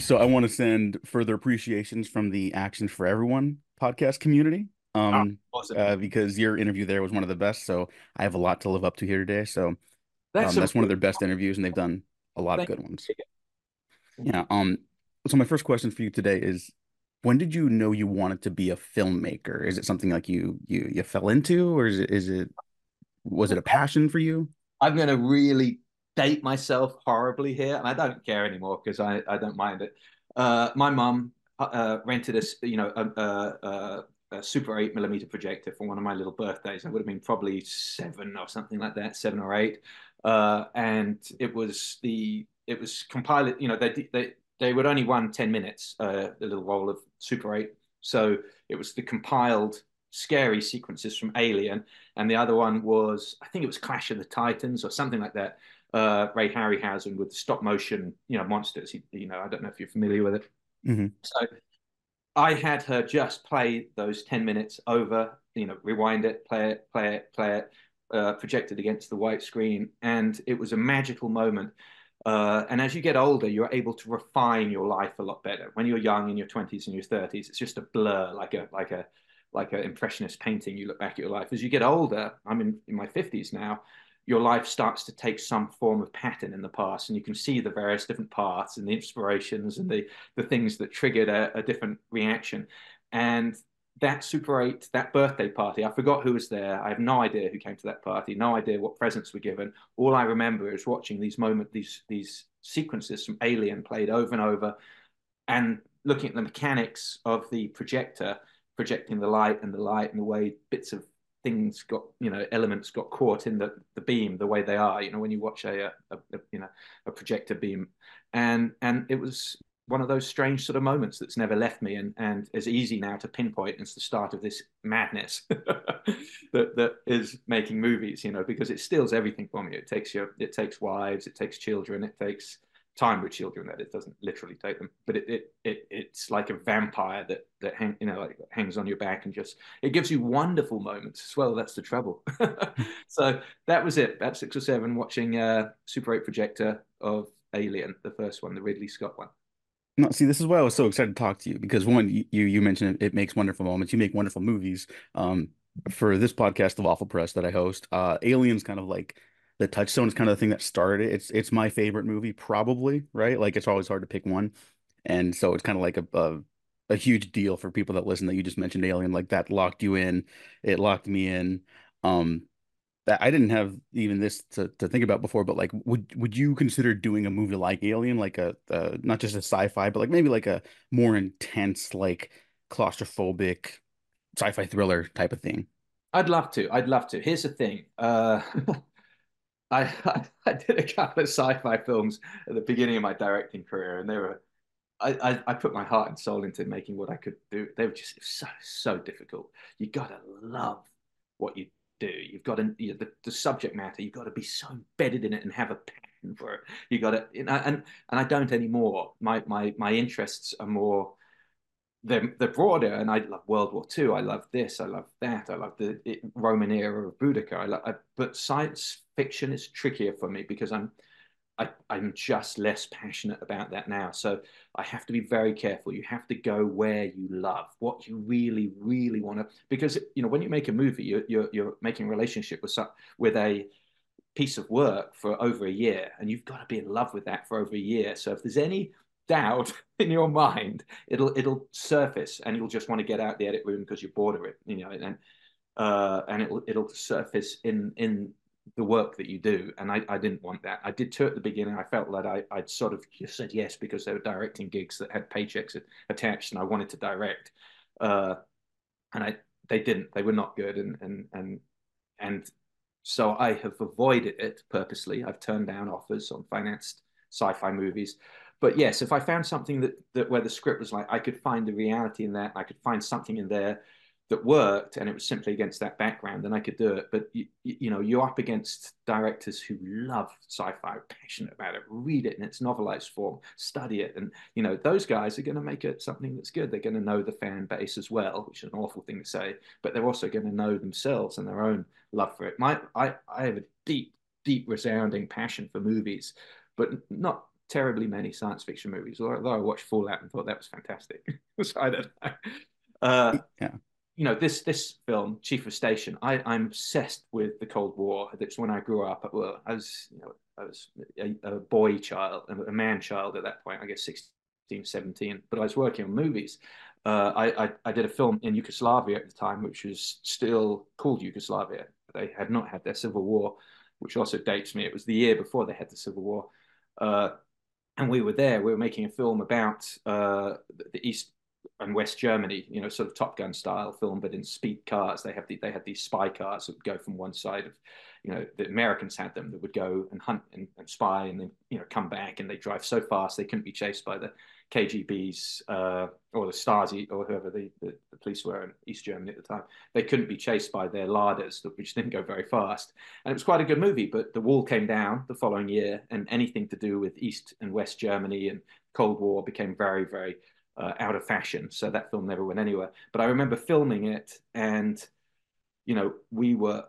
So I want to send further appreciations from the Action for Everyone podcast community. Oh, awesome. Because your interview there was one of the best. So I have a lot to live up to here today. So That's a that's one of their best interviews, and they've done a lot of thank good ones. you. Yeah. So my first question for you today is, when did you know you wanted to be a filmmaker? Is it something like you fell into, or is it was it a passion for you? I'm going to really date myself horribly here, and I don't care anymore because I don't mind it. My mum rented a Super 8 millimeter projector for one of my little birthdays. I would have been probably seven or something like that, 7 or 8, and it was compiled. They would only run 10 minutes, the little roll of Super 8, so it was the compiled scary sequences from Alien, and the other one was, I think it was Clash of the Titans or something like that. Ray Harryhausen with the stop motion, monsters. I don't know if you're familiar with it. Hmm. So I had her just play those 10 minutes over, rewind it, play it, projected against the white screen, and it was a magical moment. And as you get older, you're able to refine your life a lot better. When you're young, in your 20s and your 30s, it's just a blur, like an impressionist painting. You look back at your life. As you get older, I'm in my 50s now. Your life starts to take some form of pattern in the past, and you can see the various different paths and the inspirations and the things that triggered a different reaction. And that Super 8, that birthday party, I forgot who was there. I have no idea who came to that party, no idea what presents were given. All I remember is watching these sequences from Alien played over and over, and looking at the mechanics of the projector, projecting the light and the way bits of things got, elements got caught in the beam the way they are, when you watch a projector beam. And it was one of those strange sort of moments that's never left me, and is easy now to pinpoint as the start of this madness that is making movies, because it steals everything from you. It takes wives, it takes children, it takes time with children. That it doesn't literally take them, but it's like a vampire that hangs on your back, and just it gives you wonderful moments as well. That's the trouble. So that was it. About 6 or 7, watching Super 8 projector of Alien, the first one, the Ridley Scott one. No, see, this is why I was so excited to talk to you because one, you mentioned it makes wonderful moments. You make wonderful movies. For this podcast of Awful Press that I host, Alien's kind of like the touchstone. Is kind of the thing that started it. It's my favorite movie, probably, right? Like it's always hard to pick one, and so it's kind of like a huge deal for people that listen that you just mentioned Alien. Like that locked you in. It locked me in. Um, that I didn't have even this to think about before, but like, would you consider doing a movie like Alien, like a not just a sci-fi, but like maybe like a more intense, like claustrophobic sci-fi thriller type of thing? I'd love to. I'd love to. Here's the thing. I did a couple of sci-fi films at the beginning of my directing career, and they were I put my heart and soul into making what I could do. They were just so difficult. You gotta love what you do. You've got to, the subject matter. You've got to be so embedded in it and have a passion for it. You got to, and I don't anymore. My interests are more, they're broader, and I love World War II. I love this. I love that. I love the Roman era of Boudica. But science fiction is trickier for me because I'm just less passionate about that now. So I have to be very careful. You have to go where you love, what you really, really want to. Because when you make a movie, you're making a relationship with a piece of work for over a year, and you've got to be in love with that for over a year. So if there's any doubt in your mind, it'll surface, and you'll just want to get out the edit room because you're bored of it, and it'll surface in the work that you do. And I didn't want that. I did two at the beginning. I felt that I'd sort of just said yes because they were directing gigs that had paychecks attached, and I wanted to direct. Uh, and they didn't. They were not good, and so I have avoided it purposely. I've turned down offers on financed sci-fi movies. But yes, if I found something that where the script was like, I could find the reality in that, I could find something in there that worked, and it was simply against that background, then I could do it. But you're up against directors who love sci-fi, passionate about it, read it in its novelized form, study it, and those guys are going to make it something that's good. They're going to know the fan base as well, which is an awful thing to say, but they're also going to know themselves and their own love for it. I have a deep, deep, resounding passion for movies, but not terribly many science fiction movies. Although I watched Fallout and thought that was fantastic. So I don't know. Uh, Yeah. this film, Chief of Station, I'm obsessed with the Cold War. That's when I grew up. Well, I was a boy child, a man child at that point. I guess 16, 17. But I was working on movies. I did a film in Yugoslavia at the time, which was still called Yugoslavia. They had not had their civil war, which also dates me. It was the year before they had the civil war. Uh, and we were there. We were making a film about the East and West Germany, sort of Top Gun style film, but in speed cars. They had these spy cars that would go from one side of, the Americans had them that would go and hunt and spy, and then come back, and they drive so fast they couldn't be chased by the KGB's or the Stasi or whoever the police were in East Germany at the time. They couldn't be chased by their larders, which didn't go very fast. And it was quite a good movie, but the wall came down the following year, and anything to do with East and West Germany and Cold War became very, very out of fashion. So that film never went anywhere. But I remember filming it, and we were,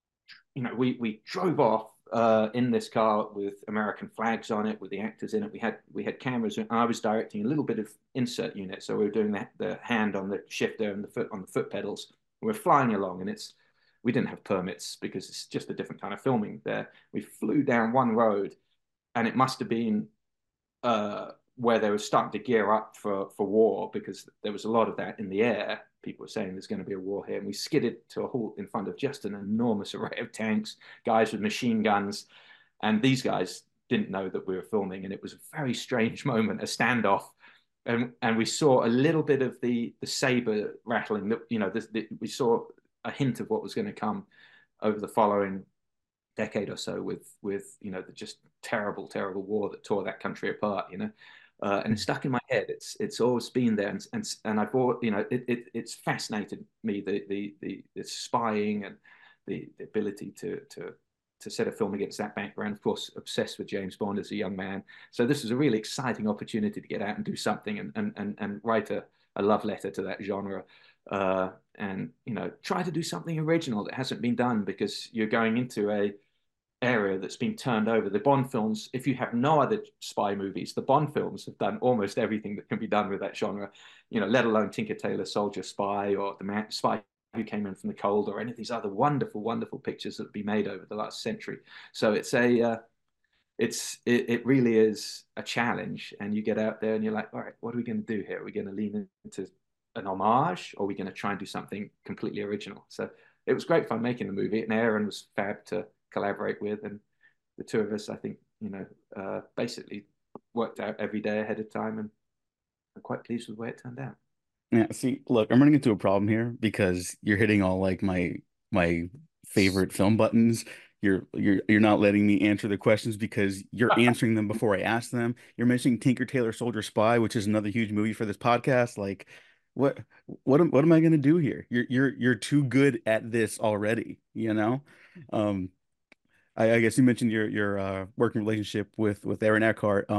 we drove off in this car with American flags on it, with the actors in it. We had cameras, and I was directing a little bit of insert unit, so we were doing the hand on the shifter and the foot on the foot pedals. We're flying along, and we didn't have permits because it's just a different kind of filming there. We flew down one road, and it must have been where they were starting to gear up for war, because there was a lot of that in the air. People were saying there's going to be a war here. And we skidded to a halt in front of just an enormous array of tanks, guys with machine guns. And these guys didn't know that we were filming. And it was a very strange moment, a standoff. And we saw a little bit of the saber rattling. We saw a hint of what was going to come over the following decade or so with the just terrible war that tore that country apart. And it's stuck in my head. It's always been there, and I've always, it's fascinated me, the spying and the ability to set a film against that background. Of course, obsessed with James Bond as a young man. So this was a really exciting opportunity to get out and do something and write a love letter to that genre. And try to do something original that hasn't been done, because you're going into a area that's been turned over. The Bond films, if you have no other spy movies, the Bond films have done almost everything that can be done with that genre, let alone Tinker Tailor Soldier Spy, or The Man Spy Who Came In From the Cold, or any of these other wonderful, wonderful pictures that have been made over the last century. So it really is a challenge, and you get out there and you're like, all right, what are we going to do here? Are we going to lean into an homage, or are we going to try and do something completely original? So it was great fun making the movie, and Aaron was fab to collaborate with, and the two of us, I think, basically worked out every day ahead of time, and I'm quite pleased with the way it turned out. Yeah, see, look, I'm running into a problem here because you're hitting all like my favorite film buttons. You're not letting me answer the questions because you're answering them before I ask them. You're mentioning Tinker Tailor Soldier Spy, which is another huge movie for this podcast. Like, what what am I gonna do here? You're too good at this already, you know? Um, I guess you mentioned your working relationship with Aaron Eckhart.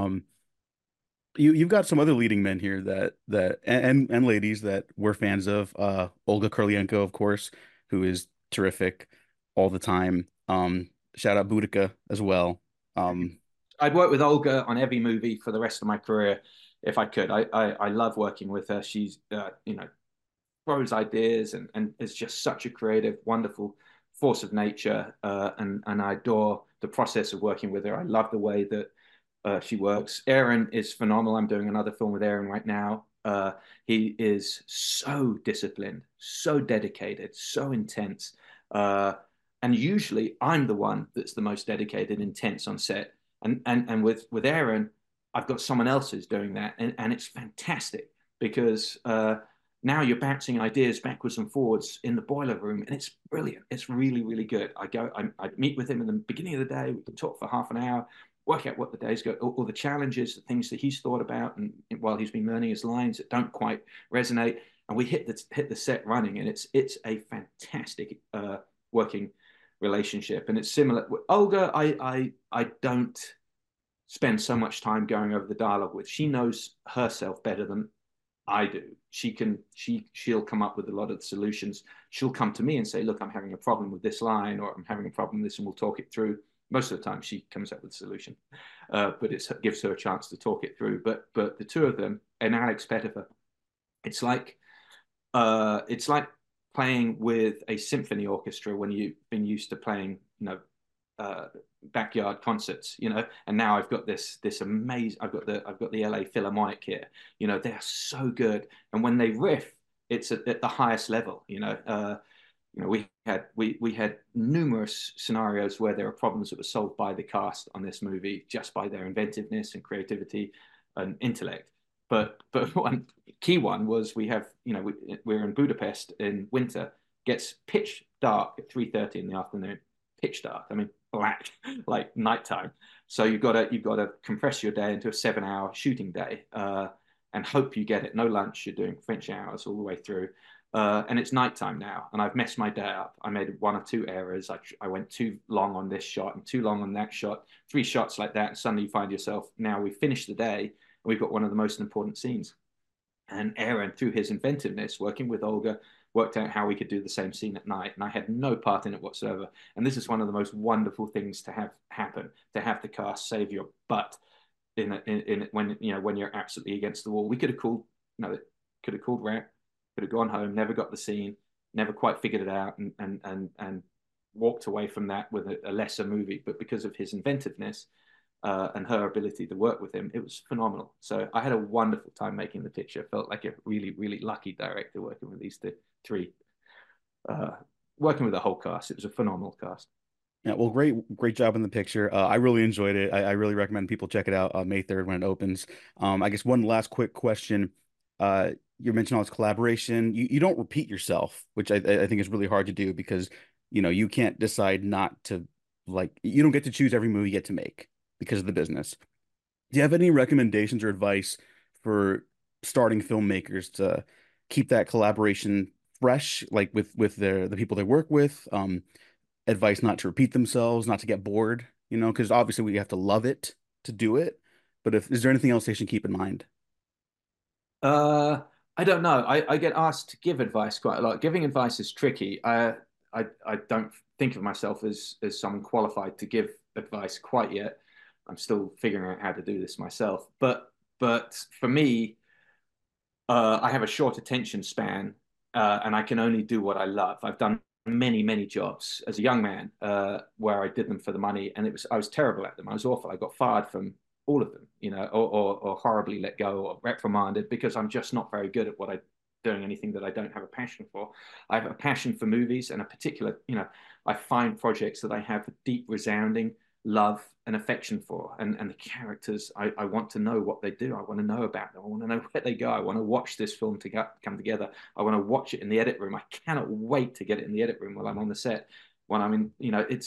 You've got some other leading men here that and ladies that we're fans of. Olga Kurylenko, of course, who is terrific all the time. Shout out Boudica as well. Um, I'd work with Olga on every movie for the rest of my career if I could. I love working with her. She's throws ideas, and is just such a creative, wonderful force of nature. And I adore the process of working with her. I love the way that she works. Aaron is phenomenal. I'm doing another film with Aaron right now. He is so disciplined, so dedicated, so intense. And usually I'm the one that's the most dedicated, intense on set. And with Aaron, I've got someone else who's doing that, and it's fantastic, because now you're bouncing ideas backwards and forwards in the boiler room, and it's brilliant. It's really, really good. I meet with him in the beginning of the day. We can talk for half an hour, work out what the day's go, all the challenges, the things that he's thought about, and while he's been learning his lines that don't quite resonate, and we hit the set running, and it's a fantastic working relationship. And it's similar. Olga, I don't spend so much time going over the dialogue with. She knows herself better than I do. She'll come up with a lot of the solutions. She'll come to me and say, look, I'm having a problem with this line, or I'm having a problem with this, and we'll talk it through. Most of the time, she comes up with a solution, but it gives her a chance to talk it through. But the two of them and Alex Pettyfer, it's like it's like playing with a symphony orchestra when you've been used to playing, uh, backyard concerts, and now I've got this amazing. I've got the LA Philharmonic here. They are so good, and when they riff, it's at the highest level. We had numerous scenarios where there were problems that were solved by the cast on this movie just by their inventiveness and creativity and intellect. But one key one was we're in Budapest in winter, gets pitch dark at 3:30 in the afternoon, pitch dark. I mean black, like nighttime. So you've got to compress your day into a 7-hour shooting day, and hope you get it. No lunch. You're doing French hours all the way through. And it's nighttime now, and I've messed my day up. I made one or two errors. I went too long on this shot and too long on that shot, three shots like that, and suddenly you find yourself, now we've finished the day, and we've got one of the most important scenes. And Aaron, through his inventiveness, working with Olga, worked out how we could do the same scene at night, and I had no part in it whatsoever. And this is one of the most wonderful things to have happen, to have the cast save your butt when you're absolutely against the wall. We could have called, could have called Rat, could have gone home, never got the scene, never quite figured it out, and walked away from that with a lesser movie. But because of his inventiveness, and her ability to work with him, it was phenomenal. So I had a wonderful time making the picture. Felt like a really, really lucky director working with these three, uh, working with the whole cast. It was a phenomenal cast. Yeah, well, great job in the picture. I really enjoyed it. I really recommend people check it out May 3rd when it opens. I guess one last quick question. You mentioned all this collaboration. You don't repeat yourself, which I think is really hard to do because you can't decide not to, like, you don't get to choose every movie you get to make because of the business. Do you have any recommendations or advice for starting filmmakers to keep that collaboration fresh, like with the people they work with? Advice not to repeat themselves, not to get bored, because obviously we have to love it to do it. But if is there anything else they should keep in mind? Uh, I don't know. I get asked to give advice quite a lot. Giving advice is tricky. I don't think of myself as someone qualified to give advice quite yet. I'm still figuring out how to do this myself. But for me, I have a short attention span, and I can only do what I love. I've done many, many jobs as a young man, where I did them for the money, and I was terrible at them. I was awful. I got fired from all of them, or horribly let go or reprimanded because I'm just not very good at what I doing anything that I don't have a passion for. I have a passion for movies and a particular, I find projects that I have deep, resounding love and affection for, and the characters. I want to know what they do. I want to know about them. I want to know where they go. I want to watch this film to come together. I want to watch it in the edit room. I cannot wait to get it in the edit room while I'm on the set. When I'm in,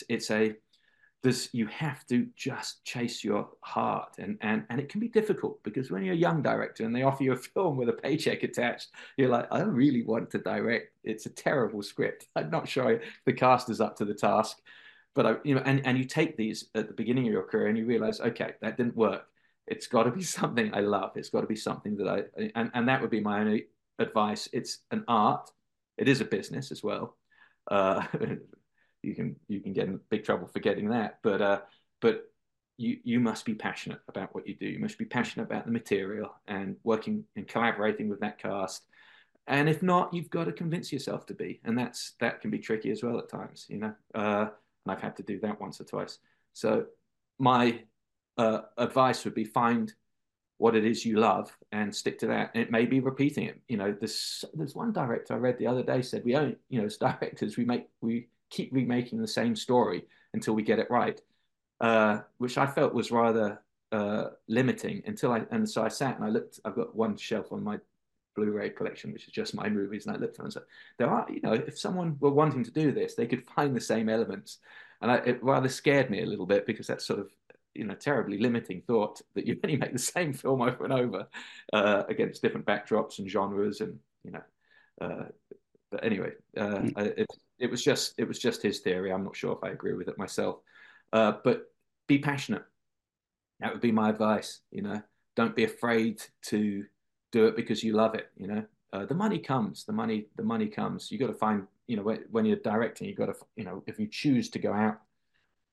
you have to just chase your heart, and it can be difficult because when you're a young director and they offer you a film with a paycheck attached, you're like, I don't really want to direct. It's a terrible script. I'm not sure the cast is up to the task. But and you take these at the beginning of your career and you realize, okay, that didn't work. It's got to be something I love. It's got to be something that and that would be my only advice. It's an art. It is a business as well. Uh, you can get in big trouble for getting that, but you must be passionate about what you do. You must be passionate about the material and working and collaborating with that cast. And if not, you've got to convince yourself to be, and that can be tricky as well at times, and I've had to do that once or twice. So my advice would be find what it is you love and stick to that. And it may be repeating it. There's one director I read the other day said we only, as directors, we keep remaking the same story until we get it right, which I felt was rather limiting and so I sat and I looked. I've got one shelf on my Blu-ray collection, which is just my movies, and I looked at them and said, there are, if someone were wanting to do this, they could find the same elements. And it rather scared me a little bit because that's sort of, terribly limiting thought that you only make the same film over and over, against different backdrops and genres, and uh, but anyway, it was just his theory. I'm not sure if I agree with it myself, but be passionate. That would be my advice. Don't be afraid to do it because you love it. The money comes. The money comes. You got to find. When you're directing, you got to. If you choose to go out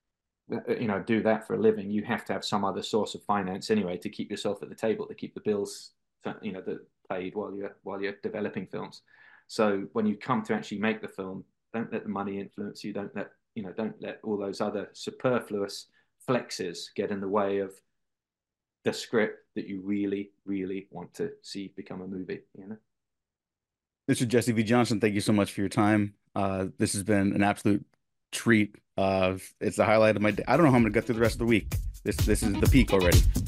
do that for a living, you have to have some other source of finance anyway to keep yourself at the table, to keep the bills, that paid while you're developing films. So when you come to actually make the film, don't let the money influence you. Don't let all those other superfluous flexes get in the way of the script that you really, really want to see become a movie. This is Jesse V. Johnson. Thank you so much for your time. This has been an absolute treat. It's the highlight of my day. I don't know how I'm gonna get through the rest of the week. This is the peak already.